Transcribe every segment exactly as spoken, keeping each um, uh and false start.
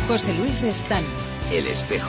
José Luis Restán. El Espejo.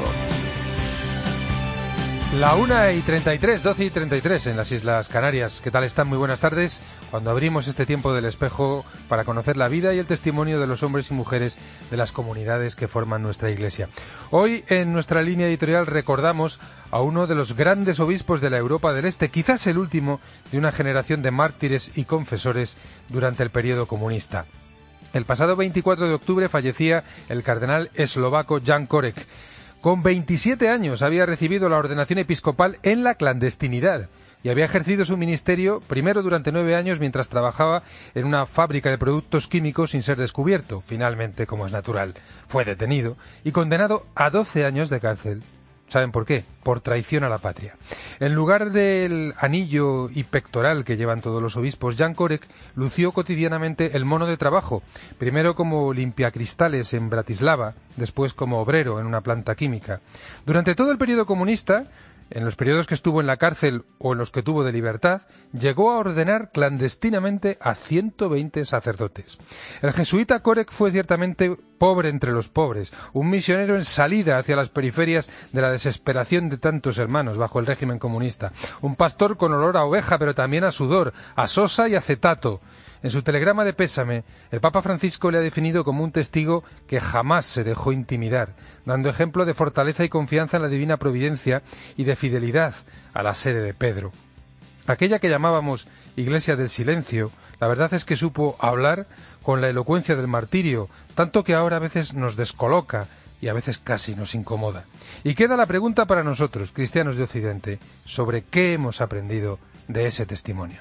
La una y treinta y tres, doce y treinta y tres en las Islas Canarias. ¿Qué tal están? Muy buenas tardes. Cuando abrimos este tiempo del Espejo para conocer la vida y el testimonio de los hombres y mujeres de las comunidades que forman nuestra Iglesia. Hoy en nuestra línea editorial recordamos a uno de los grandes obispos de la Europa del Este, quizás el último de una generación de mártires y confesores durante el periodo comunista. El pasado veinticuatro de octubre fallecía el cardenal eslovaco Jan Korek. Con veintisiete años había recibido la ordenación episcopal en la clandestinidad y había ejercido su ministerio primero durante nueve años mientras trabajaba en una fábrica de productos químicos sin ser descubierto. Finalmente, como es natural, fue detenido y condenado a doce años de cárcel. ¿Saben por qué? Por traición a la patria. En lugar del anillo y pectoral que llevan todos los obispos, Jan Korek lució cotidianamente el mono de trabajo, primero como limpiacristales en Bratislava, después como obrero en una planta química. Durante todo el periodo comunista, en los periodos que estuvo en la cárcel o en los que tuvo de libertad, llegó a ordenar clandestinamente a ciento veinte sacerdotes. El jesuita Korek fue ciertamente pobre entre los pobres, un misionero en salida hacia las periferias de la desesperación de tantos hermanos bajo el régimen comunista, un pastor con olor a oveja pero también a sudor, a sosa y acetato. En su telegrama de pésame, el Papa Francisco le ha definido como un testigo que jamás se dejó intimidar, dando ejemplo de fortaleza y confianza en la divina providencia y de fidelidad a la sede de Pedro. Aquella que llamábamos Iglesia del Silencio, la verdad es que supo hablar con la elocuencia del martirio, tanto que ahora a veces nos descoloca y a veces casi nos incomoda. Y queda la pregunta para nosotros, cristianos de Occidente, sobre qué hemos aprendido de ese testimonio.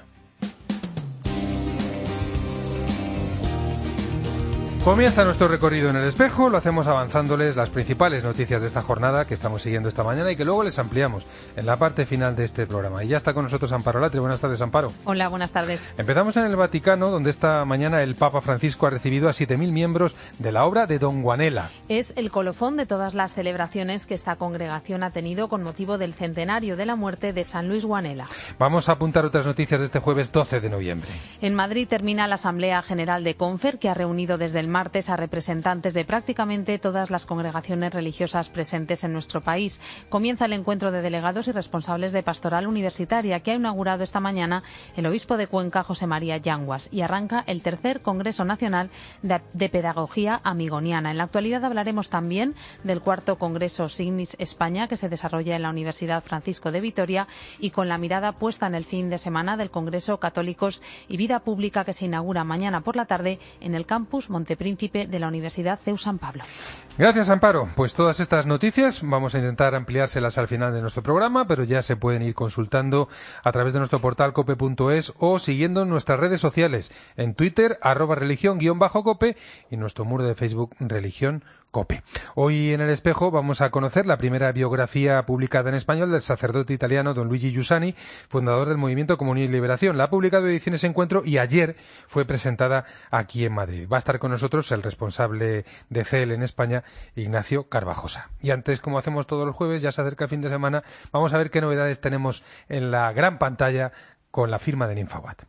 Comienza nuestro recorrido en el Espejo, lo hacemos avanzándoles las principales noticias de esta jornada que estamos siguiendo esta mañana y que luego les ampliamos en la parte final de este programa. Y ya está con nosotros Amparo Latre. Buenas tardes, Amparo. Hola, buenas tardes. Empezamos en el Vaticano, donde esta mañana el Papa Francisco ha recibido a siete mil miembros de la obra de Don Guanela. Es el colofón de todas las celebraciones que esta congregación ha tenido con motivo del centenario de la muerte de San Luis Guanela. Vamos a apuntar otras noticias de este jueves doce de noviembre. En Madrid termina la Asamblea General de Confer, que ha reunido desde el martes a representantes de prácticamente todas las congregaciones religiosas presentes en nuestro país. Comienza el encuentro de delegados y responsables de pastoral universitaria que ha inaugurado esta mañana el obispo de Cuenca, José María Yanguas, y arranca el tercer Congreso Nacional de, de Pedagogía Amigoniana. En la actualidad hablaremos también del cuarto Congreso Signis España, que se desarrolla en la Universidad Francisco de Vitoria, y con la mirada puesta en el fin de semana del Congreso Católicos y Vida Pública, que se inaugura mañana por la tarde en el campus Montepríncipe de la Universidad C E U San Pablo. Gracias, Amparo. Pues todas estas noticias vamos a intentar ampliárselas al final de nuestro programa, pero ya se pueden ir consultando a través de nuestro portal cope punto es o siguiendo nuestras redes sociales en Twitter, arroba religión guión bajo cope, y nuestro muro de Facebook, Religión Cope. Hoy en El Espejo vamos a conocer la primera biografía publicada en español del sacerdote italiano don Luigi Giussani, fundador del movimiento Comunión y Liberación. La ha publicado Ediciones Encuentro y ayer fue presentada aquí en Madrid. Va a estar con nosotros el responsable de C E L en España, Ignacio Carvajosa. Y antes, como hacemos todos los jueves, ya se acerca el fin de semana, vamos a ver qué novedades tenemos en la gran pantalla con la firma de Ninfabat.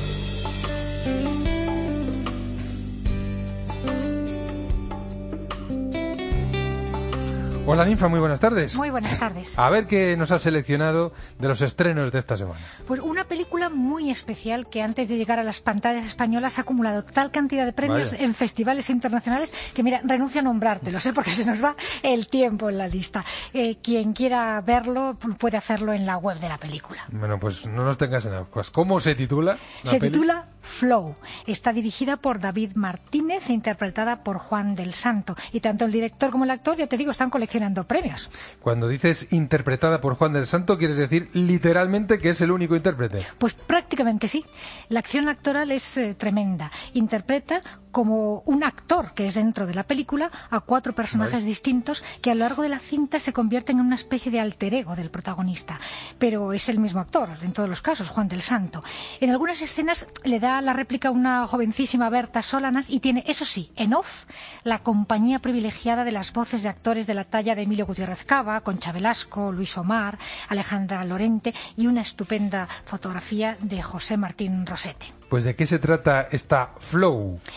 Hola, Ninfa, muy buenas tardes. Muy buenas tardes. A ver qué nos has seleccionado de los estrenos de esta semana. Pues una película muy especial que antes de llegar a las pantallas españolas ha acumulado tal cantidad de premios Vaya. en festivales internacionales que, mira, renuncio a nombrártelos, ¿eh? Porque se nos va el tiempo en la lista. Eh, quien quiera verlo puede hacerlo en la web de la película. Bueno, pues no nos tengas en ascuas. ¿Cómo se titula? Se peli? titula Flow. Está dirigida por David Martínez e interpretada por Juan del Santo. Y tanto el director como el actor, ya te digo, están coleccionando premios. Cuando dices interpretada por Juan del Santo, ¿quieres decir literalmente que es el único intérprete? Pues prácticamente sí. La acción actoral es eh, tremenda. Interpreta como un actor que es dentro de la película a cuatro personajes Vale. distintos que a lo largo de la cinta se convierten en una especie de alter ego del protagonista. Pero es el mismo actor, en todos los casos, Juan del Santo. En algunas escenas le da la réplica a una jovencísima Berta Solanas y tiene, eso sí, en off, la compañía privilegiada de las voces de actores de la talla de Emilio Gutiérrez Cava, Concha Velasco, Luis Omar, Alejandra Lorente y una estupenda fotografía de José Martín Rosete. Pues ¿de qué se trata esta Flow?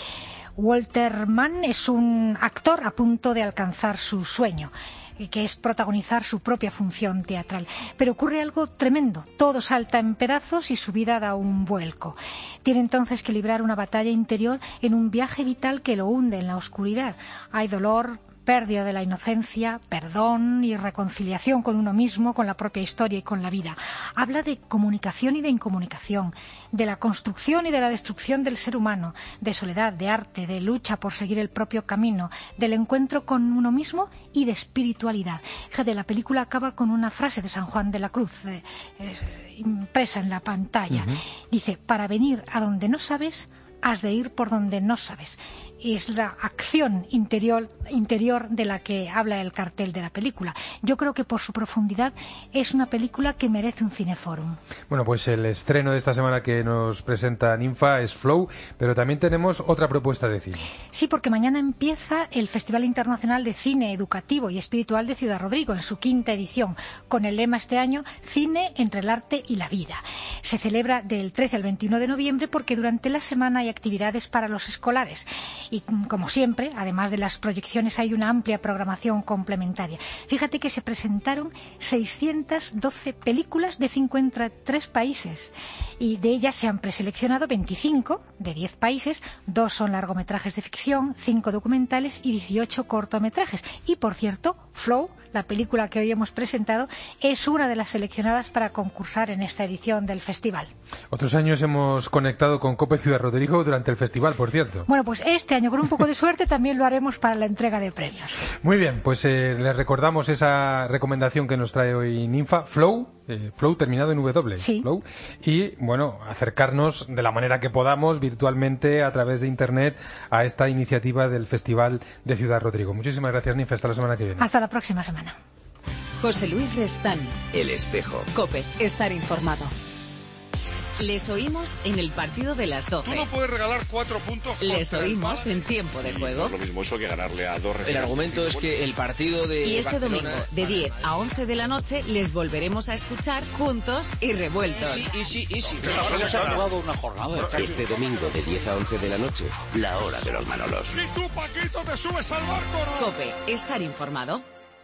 Walter Mann es un actor a punto de alcanzar su sueño, que es protagonizar su propia función teatral. Pero ocurre algo tremendo. Todo salta en pedazos y su vida da un vuelco. Tiene entonces que librar una batalla interior en un viaje vital que lo hunde en la oscuridad. Hay dolor, pérdida de la inocencia, perdón y reconciliación con uno mismo, con la propia historia y con la vida. Habla de comunicación y de incomunicación, de la construcción y de la destrucción del ser humano, de soledad, de arte, de lucha por seguir el propio camino, del encuentro con uno mismo y de espiritualidad. Fíjate, la película acaba con una frase de San Juan de la Cruz, eh, eh, impresa en la pantalla. Uh-huh. Dice, para venir a donde no sabes, has de ir por donde no sabes. Es la acción interior, interior de la que habla el cartel de la película. Yo creo que por su profundidad es una película que merece un cineforum. Bueno, pues el estreno de esta semana que nos presenta Ninfa es Flow, pero también tenemos otra propuesta de cine. Sí, porque mañana empieza el Festival Internacional de Cine Educativo y Espiritual de Ciudad Rodrigo, en su quinta edición, con el lema este año, Cine entre el arte y la vida. Se celebra del trece al veintiuno de noviembre porque durante la semana hay actividades para los escolares. Y, como siempre, además de las proyecciones, hay una amplia programación complementaria. Fíjate que se presentaron seiscientas doce películas de cincuenta y tres países y de ellas se han preseleccionado veinticinco de diez países, dos son largometrajes de ficción, cinco documentales y dieciocho cortometrajes. Y, por cierto, Flow, la película que hoy hemos presentado, es una de las seleccionadas para concursar en esta edición del festival. Otros años hemos conectado con COPE Ciudad Rodrigo durante el festival, por cierto. Bueno, pues este año, con un poco de suerte, también lo haremos para la entrega de premios. Muy bien, pues eh, les recordamos esa recomendación que nos trae hoy Ninfa, Flow, eh, Flow terminado en W. Sí. Flow, y, bueno, acercarnos de la manera que podamos virtualmente a través de Internet a esta iniciativa del Festival de Ciudad Rodrigo. Muchísimas gracias, Ninfa. Hasta la semana que viene. Hasta la próxima semana. José Luis Restán. El Espejo. COPE. Estar informado. Les oímos en el partido de las doce. Tú no puedes regalar cuatro puntos. Les oímos en tiempo de juego. No es lo mismo eso que ganarle a dos. El argumento es que el partido de Y este Barcelona... domingo, de diez a once de la noche, les volveremos a escuchar juntos y revueltos. Sí, y sí, y sí. No se ha jugado una jornada de Este domingo de diez a once de la noche, la hora de los Manolos. Y tú, Paquito, te subes al barco. COPE. Estar informado.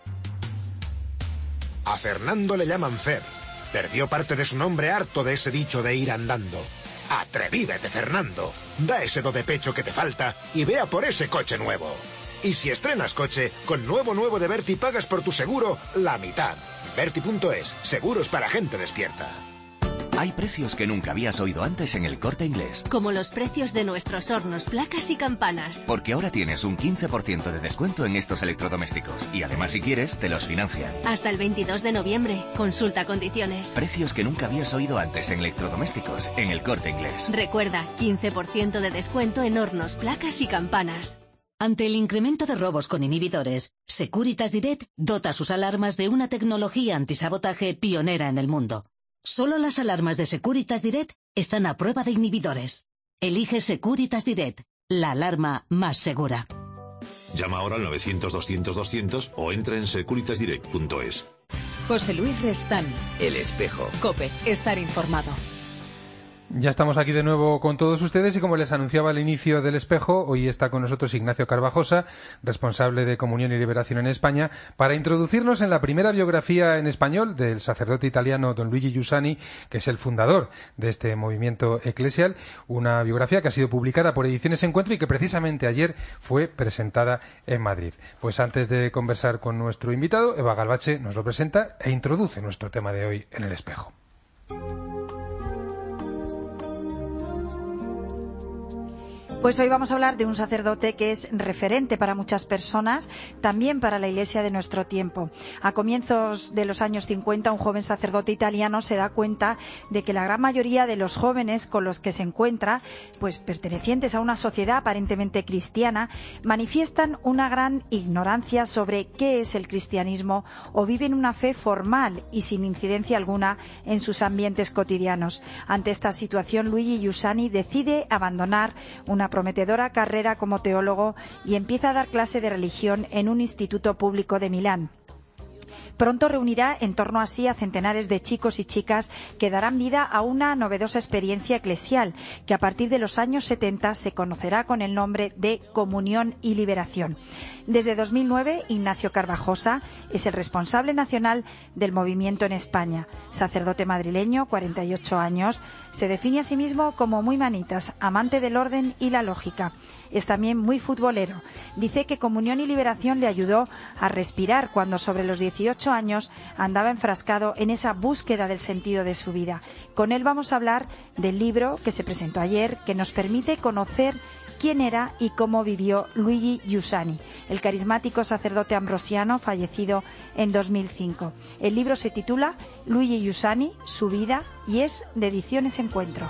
A Fernando le llaman Fer. Perdió parte de su nombre harto de ese dicho de ir andando. Atrevívete, Fernando. Da ese do de pecho que te falta y vea por ese coche nuevo. Y si estrenas coche, con nuevo nuevo de Berti pagas por tu seguro la mitad. Berti punto es, seguros para gente despierta. Hay precios que nunca habías oído antes en El Corte Inglés. Como los precios de nuestros hornos, placas y campanas. Porque ahora tienes un quince por ciento de descuento en estos electrodomésticos. Y además, si quieres, te los financian. Hasta el veintidós de noviembre. Consulta condiciones. Precios que nunca habías oído antes en electrodomésticos en El Corte Inglés. Recuerda, quince por ciento de descuento en hornos, placas y campanas. Ante el incremento de robos con inhibidores, Securitas Direct dota sus alarmas de una tecnología antisabotaje pionera en el mundo. Solo las alarmas de Securitas Direct están a prueba de inhibidores. Elige Securitas Direct, la alarma más segura. Llama ahora al novecientos doscientos doscientos o entra en securitas direct punto es. José Luis Restán. El Espejo. COPE. Estar informado. Ya estamos aquí de nuevo con todos ustedes y como les anunciaba al inicio del Espejo, hoy está con nosotros Ignacio Carvajosa, responsable de Comunión y Liberación en España, para introducirnos en la primera biografía en español del sacerdote italiano don Luigi Giussani, que es el fundador de este movimiento eclesial, una biografía que ha sido publicada por Ediciones Encuentro y que precisamente ayer fue presentada en Madrid. Pues antes de conversar con nuestro invitado, Eva Galvache nos lo presenta e introduce nuestro tema de hoy en el Espejo. Pues hoy vamos a hablar de un sacerdote que es referente para muchas personas, también para la Iglesia de nuestro tiempo. A comienzos de los años cincuenta, un joven sacerdote italiano se da cuenta de que la gran mayoría de los jóvenes con los que se encuentra, pues pertenecientes a una sociedad aparentemente cristiana, manifiestan una gran ignorancia sobre qué es el cristianismo o viven una fe formal y sin incidencia alguna en sus ambientes cotidianos. Ante esta situación, Luigi Giussani decide abandonar una prometedora carrera como teólogo y empieza a dar clase de religión en un instituto público de Milán. Pronto reunirá en torno a sí a centenares de chicos y chicas que darán vida a una novedosa experiencia eclesial que a partir de los años setenta se conocerá con el nombre de Comunión y Liberación. Desde dos mil nueve, Ignacio Carvajosa es el responsable nacional del movimiento en España. Sacerdote madrileño, cuarenta y ocho años, se define a sí mismo como muy manitas, amante del orden y la lógica. Es también muy futbolero. Dice que Comunión y Liberación le ayudó a respirar cuando sobre los dieciocho años andaba enfrascado en esa búsqueda del sentido de su vida. Con él vamos a hablar del libro que se presentó ayer, que nos permite conocer quién era y cómo vivió Luigi Giussani, el carismático sacerdote ambrosiano fallecido en dos mil cinco. El libro se titula Luigi Giussani, su vida, y es de Ediciones Encuentro.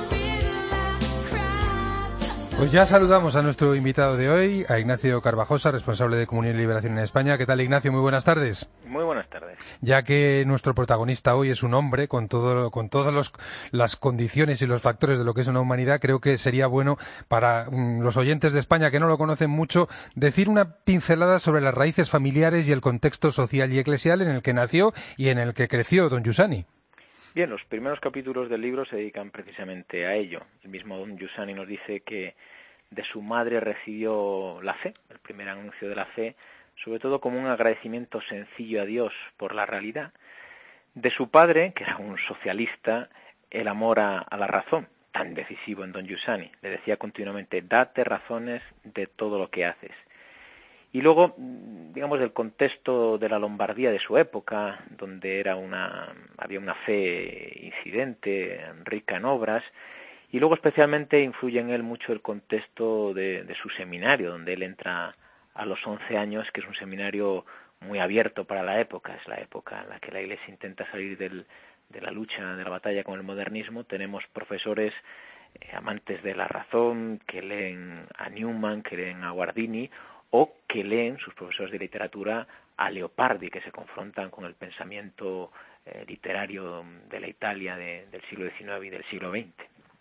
Pues ya saludamos a nuestro invitado de hoy, a Ignacio Carvajosa, responsable de Comunión y Liberación en España. ¿Qué tal, Ignacio? Muy buenas tardes. Muy buenas tardes. Ya que nuestro protagonista hoy es un hombre con todo, con todas los, las condiciones y los factores de lo que es una humanidad, creo que sería bueno para um, los oyentes de España que no lo conocen mucho, decir una pincelada sobre las raíces familiares y el contexto social y eclesial en el que nació y en el que creció don Giussani. Bien, los primeros capítulos del libro se dedican precisamente a ello. El mismo don Giussani nos dice que de su madre recibió la fe, el primer anuncio de la fe, sobre todo como un agradecimiento sencillo a Dios por la realidad. De su padre, que era un socialista, el amor a, a la razón, tan decisivo en don Giussani. Le decía continuamente, date razones de todo lo que haces. Y luego, digamos, del contexto de la Lombardía de su época, donde era una, había una fe incidente, rica en obras, y luego especialmente influye en él mucho el contexto de, de su seminario, donde él entra a los once años, que es un seminario muy abierto para la época, es la época en la que la Iglesia intenta salir del, de la lucha, de la batalla con el modernismo. Tenemos profesores eh, amantes de la razón, que leen a Newman, que leen a Guardini, o que leen, sus profesores de literatura, a Leopardi, que se confrontan con el pensamiento eh, literario de la Italia de, del siglo diecinueve y del siglo veinte.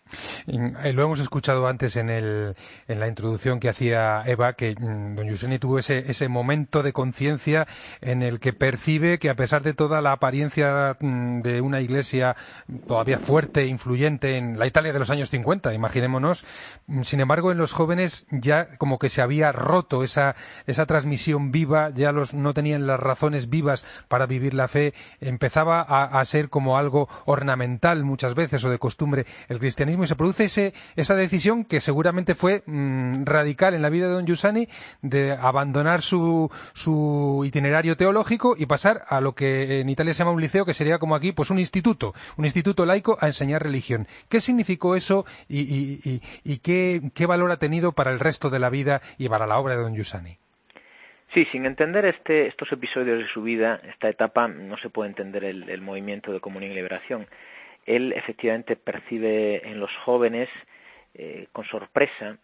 Lo hemos escuchado antes en, el, en la introducción que hacía Eva, que mmm, don Giussani tuvo ese, ese momento de conciencia en el que percibe que a pesar de toda la apariencia mmm, de una iglesia todavía fuerte e influyente en la Italia de los años cincuenta, imaginémonos, mmm, sin embargo en los jóvenes ya como que se había roto esa, esa transmisión viva, ya los no tenían las razones vivas para vivir la fe, empezaba a, a ser como algo ornamental muchas veces o de costumbre el cristianismo, y se produce ese, esa decisión que seguramente fue mmm, radical en la vida de don Giussani, de abandonar su, su itinerario teológico y pasar a lo que en Italia se llama un liceo, que sería como aquí pues un instituto, un instituto laico a enseñar religión. ¿Qué significó eso y, y, y, y qué, qué valor ha tenido para el resto de la vida y para la obra de don Giussani? Sí, sin entender este, estos episodios de su vida, esta etapa, no se puede entender el, el movimiento de Comunión y Liberación. Él efectivamente percibe en los jóvenes eh, con sorpresa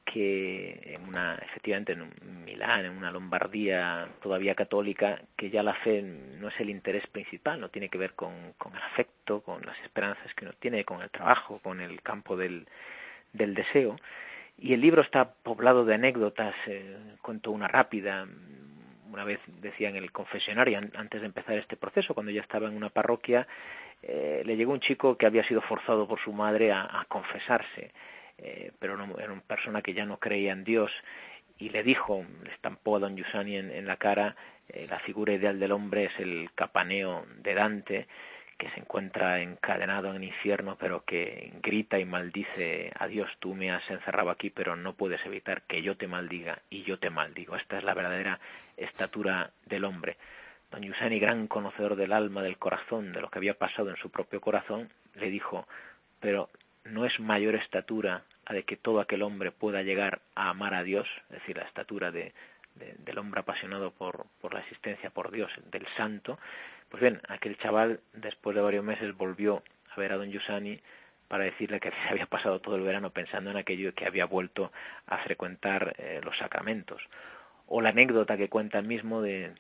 que en una, efectivamente en un Milán, en una Lombardía todavía católica, que ya la fe no es el interés principal, no tiene que ver con, con el afecto, con las esperanzas que uno tiene, con el trabajo, con el campo del, del deseo. Y el libro está poblado de anécdotas, eh, cuento una rápida. Una vez decía en el confesionario, antes de empezar este proceso, cuando ya estaba en una parroquia, eh, le llegó un chico que había sido forzado por su madre a, a confesarse, eh, pero no, era una persona que ya no creía en Dios, y le dijo, le estampó a don Giussani en, en la cara, eh, la figura ideal del hombre es el Capaneo de Dante, que se encuentra encadenado en el infierno, pero que grita y maldice a Dios, tú me has encerrado aquí, pero no puedes evitar que yo te maldiga y yo te maldigo. Esta es la verdadera estatura del hombre. Don Giussani, gran conocedor del alma, del corazón, de lo que había pasado en su propio corazón, le dijo, pero no es mayor estatura la de que todo aquel hombre pueda llegar a amar a Dios, es decir, la estatura de, de, del hombre apasionado por, por la existencia, por Dios, del santo. Pues bien, aquel chaval, después de varios meses, volvió a ver a don Giussani para decirle que se había pasado todo el verano pensando en aquello y que había vuelto a frecuentar eh, los sacramentos. O la anécdota que cuenta él mismo de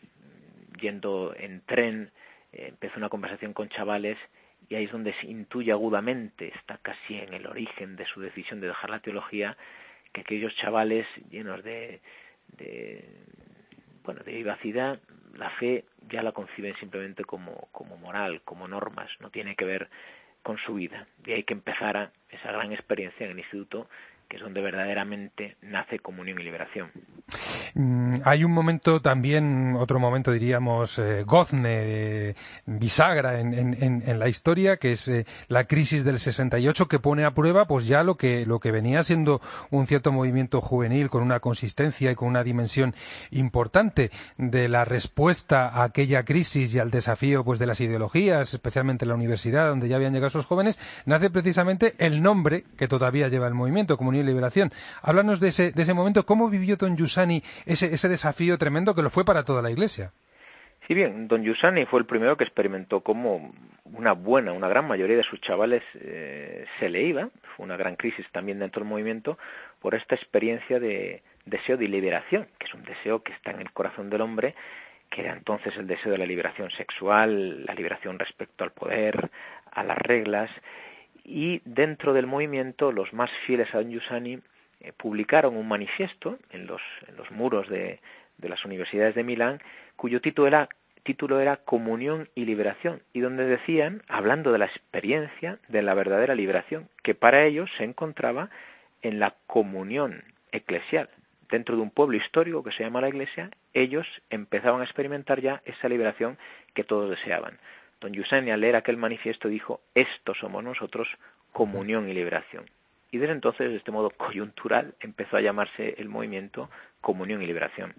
yendo en tren, eh, empezó una conversación con chavales y ahí es donde se intuye agudamente, está casi en el origen de su decisión de dejar la teología, que aquellos chavales llenos de, de bueno, de vivacidad la fe ya la conciben simplemente como, como moral, como normas, no tiene que ver con su vida. Y hay que empezar a esa gran experiencia en el instituto, que es donde verdaderamente nace Comunión y Liberación. Mm, hay un momento también, otro momento diríamos, eh, gozne, eh, bisagra en, en, en la historia, que es eh, la crisis del sesenta y ocho, que pone a prueba pues ya lo que, lo que venía siendo un cierto movimiento juvenil con una consistencia y con una dimensión importante de la respuesta a aquella crisis y al desafío pues de las ideologías, especialmente en la universidad, donde ya habían llegado esos jóvenes, nace precisamente el nombre que todavía lleva el movimiento, Comunión y Liberación. Háblanos de ese, de ese momento, ¿cómo vivió don Giussani ese, ese desafío tremendo que lo fue para toda la Iglesia? Sí, bien, don Giussani fue el primero que experimentó cómo una buena, una gran mayoría de sus chavales eh, se le iba. Fue una gran crisis también dentro del movimiento por esta experiencia de deseo de liberación, que es un deseo que está en el corazón del hombre, que era entonces el deseo de la liberación sexual, la liberación respecto al poder, a las reglas. Y dentro del movimiento, los más fieles a don Giussani eh, publicaron un manifiesto en los, en los muros de, de las universidades de Milán, cuyo título era, título era Comunión y Liberación, y donde decían, hablando de la experiencia de la verdadera liberación, que para ellos se encontraba en la comunión eclesial. Dentro de un pueblo histórico que se llama la Iglesia, ellos empezaban a experimentar ya esa liberación que todos deseaban. Don Giussani, al leer aquel manifiesto, dijo, estos somos nosotros, comunión y liberación. Y desde entonces, de este modo coyuntural, empezó a llamarse el movimiento Comunión y Liberación.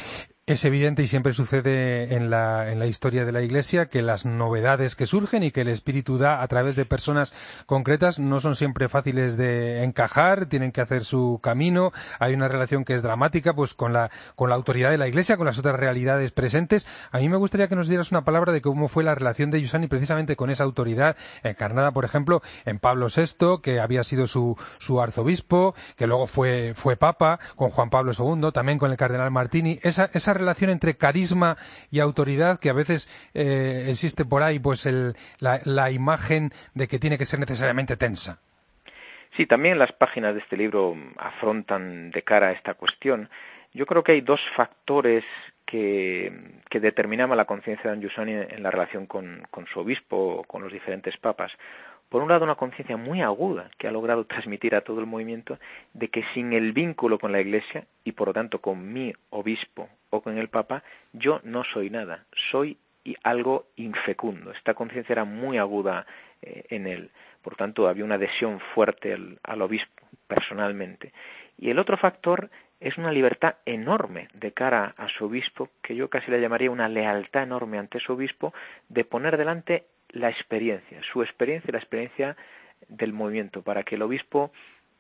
Es evidente y siempre sucede en la, en la historia de la Iglesia que las novedades que surgen y que el Espíritu da a través de personas concretas no son siempre fáciles de encajar, tienen que hacer su camino, hay una relación que es dramática pues con la, con la autoridad de la Iglesia, con las otras realidades presentes. A mí me gustaría que nos dieras una palabra de cómo fue la relación de Giussani precisamente con esa autoridad encarnada, por ejemplo, en Pablo sexto, que había sido su, su arzobispo, que luego fue, fue papa, con Juan Pablo segundo, también con el cardenal Martini, esa, esa relación entre carisma y autoridad que a veces eh, existe por ahí pues el, la, la imagen de que tiene que ser necesariamente tensa. Sí, también las páginas de este libro afrontan de cara a esta cuestión. Yo creo que hay dos factores que, que determinaban la conciencia de don Giussani en la relación con, con su obispo, con los diferentes papas. Por un lado, una conciencia muy aguda que ha logrado transmitir a todo el movimiento de que sin el vínculo con la Iglesia y por lo tanto con mi obispo o con el Papa, yo no soy nada, soy algo infecundo. Esta conciencia era muy aguda eh, en él, por tanto había una adhesión fuerte al, al obispo personalmente. Y el otro factor es una libertad enorme de cara a su obispo, que yo casi le llamaría una lealtad enorme ante su obispo, de poner delante la experiencia, su experiencia y la experiencia del movimiento, para que el obispo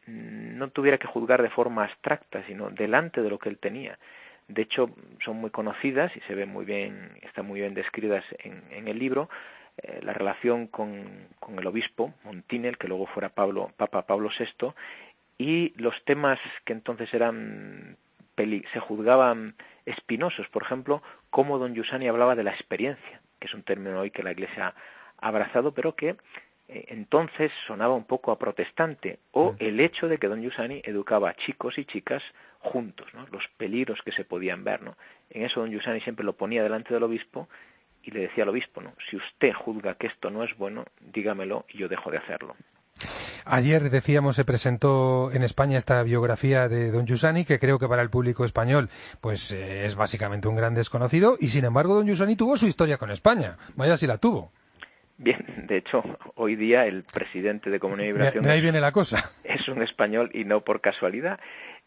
no tuviera que juzgar de forma abstracta, sino delante de lo que él tenía. De hecho, son muy conocidas y se ven muy bien, están muy bien descritas en, en el libro, eh, la relación con, con el obispo Montini, el que luego fuera Pablo, Papa Pablo sexto, y los temas que entonces eran peli, se juzgaban espinosos, por ejemplo, cómo don Giussani hablaba de la experiencia, que es un término hoy que la Iglesia ha abrazado, pero que eh, entonces sonaba un poco a protestante, o el hecho de que don Giussani educaba a chicos y chicas juntos, ¿no? Los peligros que se podían ver, ¿no? En eso don Giussani siempre lo ponía delante del obispo y le decía al obispo, ¿no? Si usted juzga que esto no es bueno, dígamelo y yo dejo de hacerlo. Ayer, decíamos, se presentó en España esta biografía de don Giussani, que creo que para el público español pues eh, es básicamente un gran desconocido, y sin embargo don Giussani tuvo su historia con España. Vaya si la tuvo. Bien, de hecho, hoy día el presidente de Comunión y Liberación de, de ahí viene la cosa. Es un español y no por casualidad.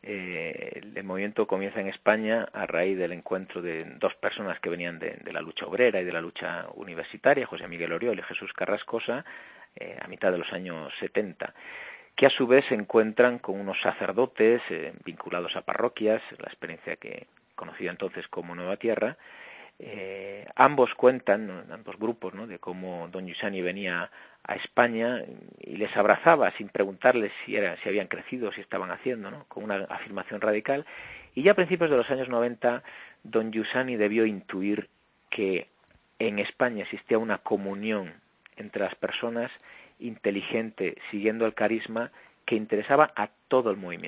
Eh, el movimiento comienza en España a raíz del encuentro de dos personas que venían de, de la lucha obrera y de la lucha universitaria, José Miguel Oriol y Jesús Carrascosa, eh, a mitad de los años setenta, que a su vez se encuentran con unos sacerdotes eh, vinculados a parroquias, la experiencia que conocida entonces como Nueva Tierra. Eh, ambos cuentan, ¿no? ambos grupos, ¿no? de cómo don Giussani venía a España y les abrazaba sin preguntarles si era, si habían crecido, si estaban haciendo, ¿no? con una afirmación radical. Y ya a principios de los años noventa, don Giussani debió intuir que en España existía una comunión entre las personas inteligente, siguiendo el carisma, que interesaba a todo el movimiento.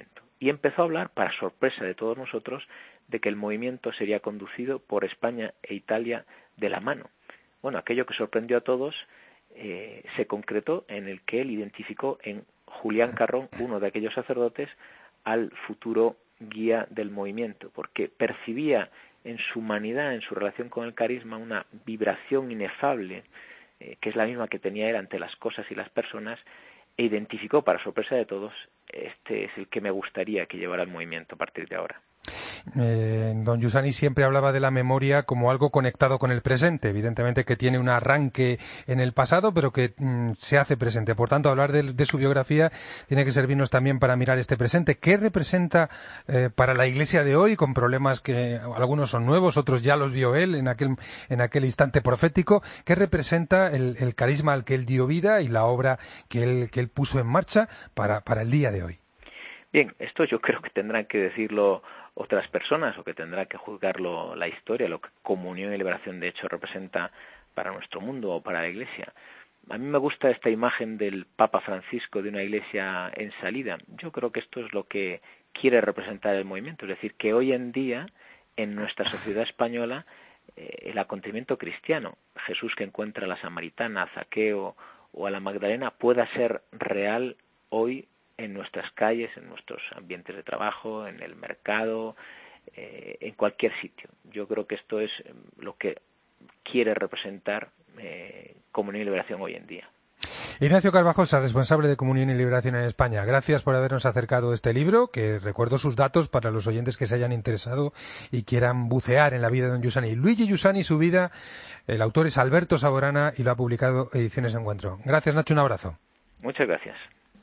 y empezó a hablar, para sorpresa de todos nosotros, de que el movimiento sería conducido por España e Italia de la mano. Bueno, aquello que sorprendió a todos eh, se concretó en el que él identificó en Julián Carrón, uno de aquellos sacerdotes, al futuro guía del movimiento, porque percibía en su humanidad, en su relación con el carisma, una vibración inefable, eh, que es la misma que tenía él ante las cosas y las personas, e identificó, para sorpresa de todos, este es el que me gustaría que llevara el movimiento a partir de ahora. Eh, don Giussani siempre hablaba de la memoria como algo conectado con el presente, evidentemente que tiene un arranque en el pasado, pero que mm, se hace presente. Por tanto, hablar de, de su biografía tiene que servirnos también para mirar este presente. ¿Qué representa eh, para la Iglesia de hoy, con problemas que algunos son nuevos, otros ya los vio él en aquel, en aquel instante profético? ¿Qué representa el, el carisma al que él dio vida y la obra que él, que él puso en marcha para, para el día de hoy? Bien, esto yo creo que tendrán que decirlo otras personas, o que tendrá que juzgarlo la historia, lo que comunión y liberación de hecho representa para nuestro mundo o para la Iglesia. A mí me gusta esta imagen del Papa Francisco de una Iglesia en salida. Yo creo que esto es lo que quiere representar el movimiento, es decir, que hoy en día en nuestra sociedad española eh, el acontecimiento cristiano, Jesús que encuentra a la samaritana, a Zaqueo o a la Magdalena, pueda ser real hoy en nuestras calles, en nuestros ambientes de trabajo, en el mercado, eh, en cualquier sitio. Yo creo que esto es lo que quiere representar eh, Comunión y Liberación hoy en día. Ignacio Carvajosa, responsable de Comunión y Liberación en España. Gracias por habernos acercado este libro, que recuerdo sus datos para los oyentes que se hayan interesado y quieran bucear en la vida de don Giussani. Luigi Giussani, su vida, el autor es Alberto Saborana y lo ha publicado Ediciones Encuentro. Gracias, Nacho, un abrazo. Muchas gracias.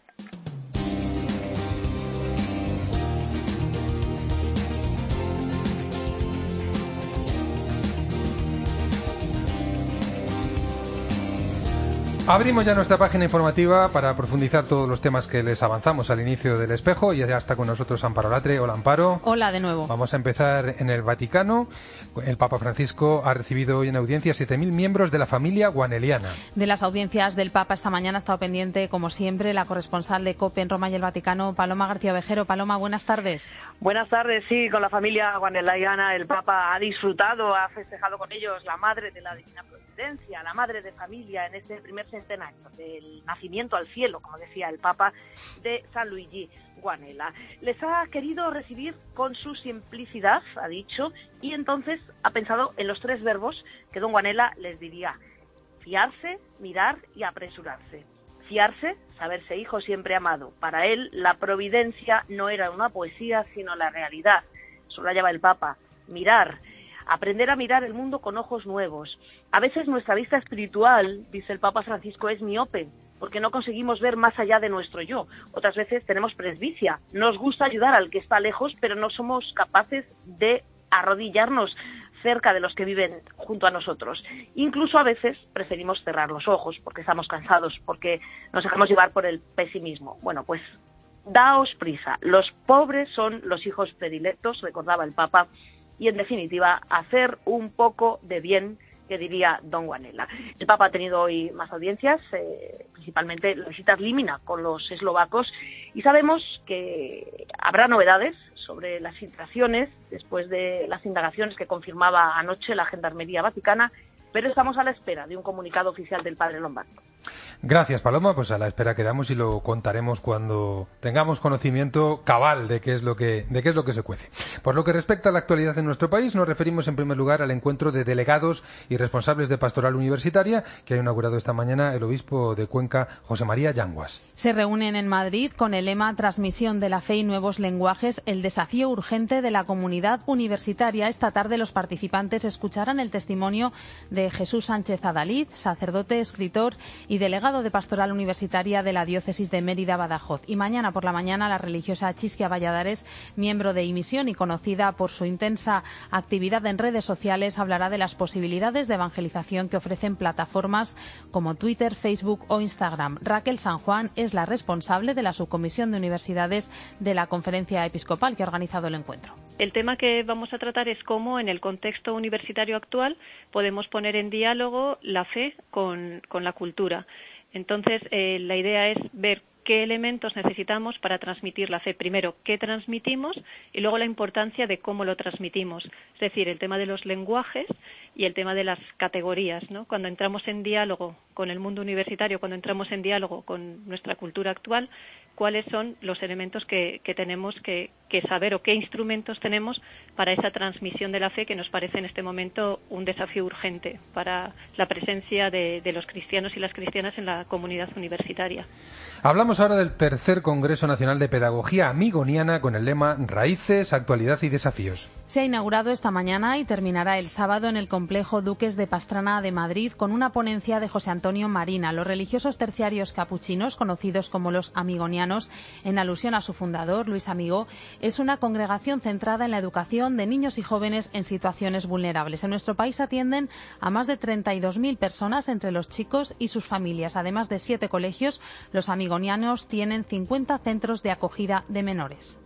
Abrimos ya nuestra página informativa para profundizar todos los temas que les avanzamos al inicio del espejo. Y ya está con nosotros Amparo Latre. Hola, Amparo. Hola de nuevo. Vamos a empezar en el Vaticano. El Papa Francisco ha recibido hoy en audiencia siete mil miembros de la familia guaneliana. De las audiencias del Papa esta mañana ha estado pendiente, como siempre, la corresponsal de COPE en Roma y el Vaticano, Paloma García Ovejero. Paloma, buenas tardes. Buenas tardes, sí, con la familia guanelaiana el Papa ha disfrutado, ha festejado con ellos la Madre de la Divina Providencia, la Madre de Familia en este primer centenario del nacimiento al cielo, como decía el Papa, de San Luigi Guanella. Les ha querido recibir con su simplicidad, ha dicho, y entonces ha pensado en los tres verbos que don Guanella les diría: fiarse, mirar y apresurarse. Fiarse, saberse hijo siempre amado. Para él, la providencia no era una poesía, sino la realidad. Subrayaba el Papa. Mirar, aprender a mirar el mundo con ojos nuevos. A veces nuestra vista espiritual, dice el Papa Francisco, es miope, porque no conseguimos ver más allá de nuestro yo. Otras veces tenemos presbicia. Nos gusta ayudar al que está lejos, pero no somos capaces de arrodillarnos cerca de los que viven junto a nosotros. Incluso a veces preferimos cerrar los ojos porque estamos cansados, porque nos dejamos llevar por el pesimismo. Bueno, pues daos prisa. Los pobres son los hijos predilectos, recordaba el Papa, y en definitiva, hacer un poco de bien, que diría don Guanella. El Papa ha tenido hoy más audiencias, eh, principalmente las visitas límina con los eslovacos, y sabemos que habrá novedades sobre las filtraciones después de las indagaciones que confirmaba anoche la Gendarmería Vaticana, pero estamos a la espera de un comunicado oficial del padre Lombardo. Gracias, Paloma. Pues a la espera quedamos y lo contaremos cuando tengamos conocimiento cabal de qué es lo que de qué es lo que se cuece. Por lo que respecta a la actualidad en nuestro país, nos referimos en primer lugar al encuentro de delegados y responsables de pastoral universitaria que ha inaugurado esta mañana el obispo de Cuenca, José María Yanguas. Se reúnen en Madrid con el lema Transmisión de la fe y nuevos lenguajes, el desafío urgente de la comunidad universitaria. Esta tarde los participantes escucharán el testimonio de Jesús Sánchez Adalid, sacerdote, escritor y delegado de Pastoral Universitaria de la Diócesis de Mérida-Badajoz. Y mañana por la mañana la religiosa Chisquia Valladares, miembro de Imisión y conocida por su intensa actividad en redes sociales, hablará de las posibilidades de evangelización que ofrecen plataformas como Twitter, Facebook o Instagram. Raquel San Juan es la responsable de la Subcomisión de Universidades de la Conferencia Episcopal que ha organizado el encuentro. El tema que vamos a tratar es cómo en el contexto universitario actual podemos poner en diálogo la fe con, con la cultura. Entonces, eh, la idea es ver qué elementos necesitamos para transmitir la fe. Primero, qué transmitimos y luego la importancia de cómo lo transmitimos. Es decir, el tema de los lenguajes y el tema de las categorías, ¿no? Cuando entramos en diálogo con el mundo universitario, cuando entramos en diálogo con nuestra cultura actual, cuáles son los elementos que, que tenemos que, que saber o qué instrumentos tenemos para esa transmisión de la fe que nos parece en este momento un desafío urgente para la presencia de, de los cristianos y las cristianas en la comunidad universitaria. Hablamos ahora del tercer Congreso Nacional de Pedagogía Amigoniana con el lema Raíces, Actualidad y Desafíos. Se ha inaugurado esta mañana y terminará el sábado en el complejo Duques de Pastrana de Madrid con una ponencia de José Antonio Marina. Los religiosos terciarios capuchinos, conocidos como los amigonianos, en alusión a su fundador, Luis Amigó, es una congregación centrada en la educación de niños y jóvenes en situaciones vulnerables. En nuestro país atienden a más de treinta y dos mil personas entre los chicos y sus familias. Además de siete colegios, los amigonianos tienen cincuenta centros de acogida de menores.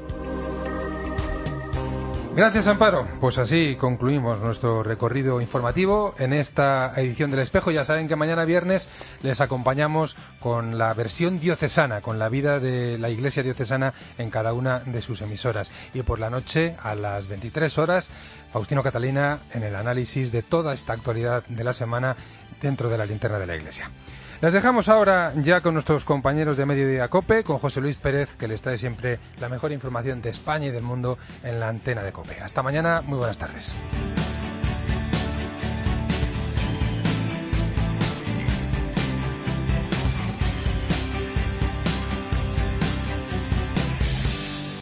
Gracias, Amparo. Pues así concluimos nuestro recorrido informativo en esta edición del Espejo. Ya saben que mañana viernes les acompañamos con la versión diocesana, con la vida de la Iglesia diocesana en cada una de sus emisoras. Y por la noche, a las veintitrés horas, Faustino Catalina en el análisis de toda esta actualidad de la semana dentro de la linterna de la Iglesia. Les dejamos ahora ya con nuestros compañeros de Mediodía COPE, con José Luis Pérez, que les trae siempre la mejor información de España y del mundo en la antena de COPE. Hasta mañana, muy buenas tardes.